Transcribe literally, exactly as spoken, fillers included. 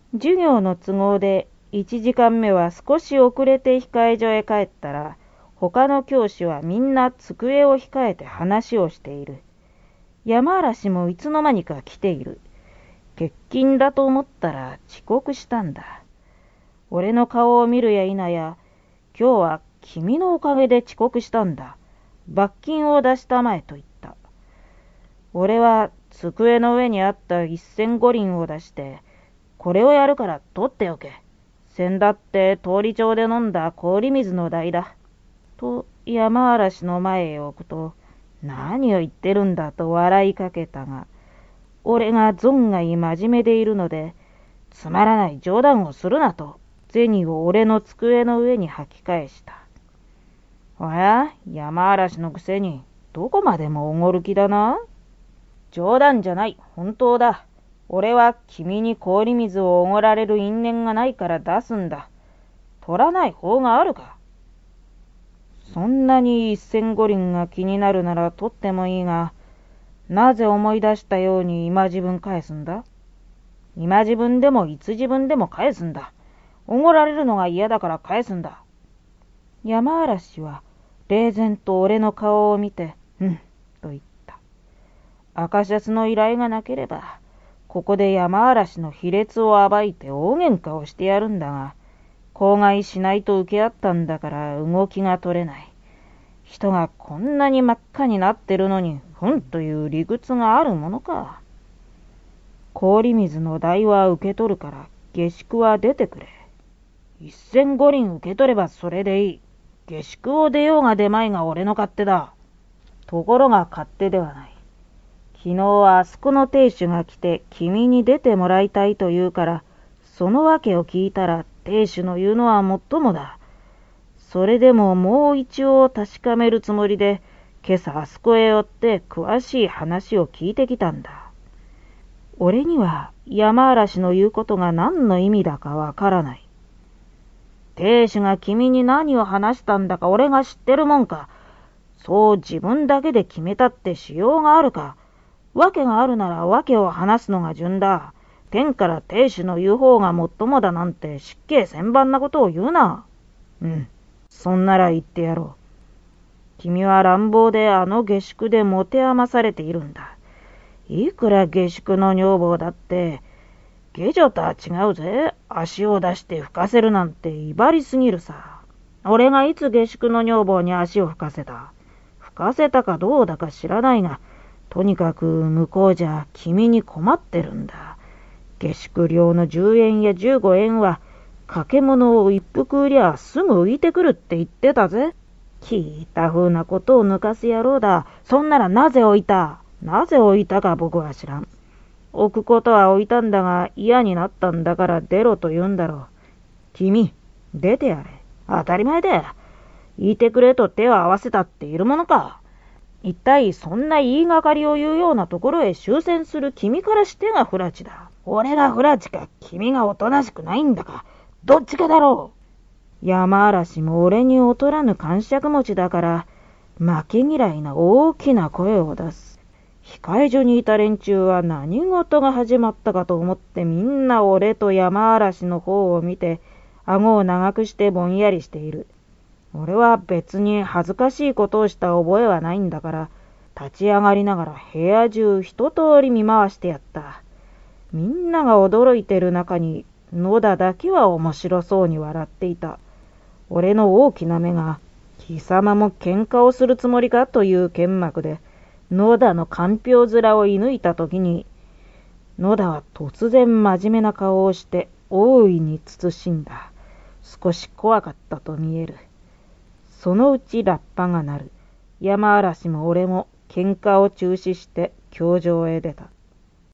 授業の都合でいちじかんめは少し遅れて控え所へ帰ったら、他の教師はみんな机を控えて話をしている。山嵐もいつの間にか来ている。欠勤だと思ったら遅刻したんだ。俺の顔を見るや否や、今日は君のおかげで遅刻したんだ。罰金を出したまえと言った。俺は机の上にあった一銭五輪を出して、これをやるから取っておけ。先だって通り町で飲んだ氷水の代だ。と山嵐の前へ置くと、何を言ってるんだと笑いかけたが、俺が存外真面目でいるので、つまらない冗談をするなと、銭を俺の机の上に吐き返した。おや、山嵐のくせに、どこまでもおごる気だな。冗談じゃない、本当だ。俺は君に氷水をおごられる因縁がないから出すんだ。取らない方があるか。そんなに一銭五輪が気になるなら取ってもいいが、なぜ思い出したように今自分返すんだ。今自分でもいつ自分でも返すんだ。おごられるのが嫌だから返すんだ。山嵐は冷然と俺の顔を見て、うん、と言った。赤シャツの依頼がなければ、ここで山嵐の卑劣を暴いて大喧嘩をしてやるんだが、口外しないと受け合ったんだから動きが取れない。人がこんなに真っ赤になってるのに、ふんという理屈があるものか。氷水の代は受け取るから下宿は出てくれ。一銭五輪受け取ればそれでいい。下宿を出ようが出まいが俺の勝手だ。ところが勝手ではない。昨日はあそこの亭主が来て君に出てもらいたいと言うから、そのわけを聞いたら亭主の言うのはもっともだ。それでももう一応確かめるつもりで、今朝あそこへ寄って詳しい話を聞いてきたんだ。俺には山嵐の言うことが何の意味だかわからない。亭主が君に何を話したんだか俺が知ってるもんか。そう自分だけで決めたってしようがあるか。わけがあるならわけを話すのが順だ。天から亭主の言う方がもっともだなんて失敬千万なことを言うな。うん、そんなら言ってやろう。君は乱暴であの下宿で持て余されているんだ。いくら下宿の女房だって、下女とは違うぜ。足を出して吹かせるなんて威張りすぎるさ。俺がいつ下宿の女房に足を吹かせた。吹かせたかどうだか知らないが、とにかく向こうじゃ君に困ってるんだ。下宿料のじゅうえんやじゅうごえんは、掛け物を一服売りゃすぐ浮いてくるって言ってたぜ。聞いた風なことを抜かす野郎だ。そんならなぜ置いた？なぜ置いたか僕は知らん。置くことは置いたんだが嫌になったんだから出ろと言うんだろう。君、出てやれ。当たり前だよ。言いてくれと手を合わせたっているものか。一体そんな言いがかりを言うようなところへ終戦する君からしてが不埒だ。俺が不埒か君がおとなしくないんだか、どっちかだろう。山嵐も俺に劣らぬ癇癪持ちだから負け嫌いな大きな声を出す。控え所にいた連中は何事が始まったかと思ってみんな俺と山嵐の方を見て顎を長くしてぼんやりしている。俺は別に恥ずかしいことをした覚えはないんだから、立ち上がりながら部屋中一通り見回してやった。みんなが驚いてる中に野田だけは面白そうに笑っていた。俺の大きな目が貴様も喧嘩をするつもりかという剣幕で野田のかんぴょう面を射抜いたときに、野田は突然真面目な顔をして大いに慎んだ。少し怖かったと見える。そのうちラッパが鳴る。山嵐も俺も喧嘩を中止して教場へ出た。